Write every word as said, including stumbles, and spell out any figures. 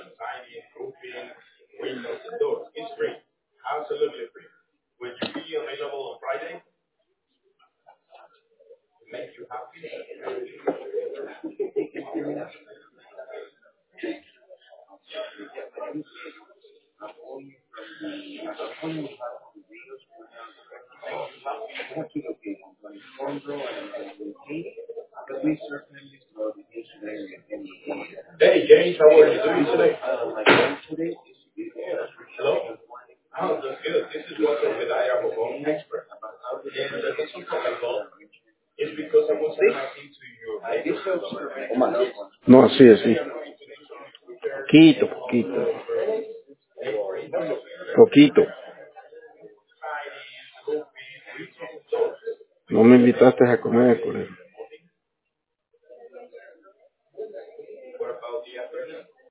Hey James, how are you doing today? Oh, that's good. This is what with I am a home expert. And the reason for my call is because I was asking to your No, así, así. Poquito, poquito. Poquito. No me invitaste a comer, por eso.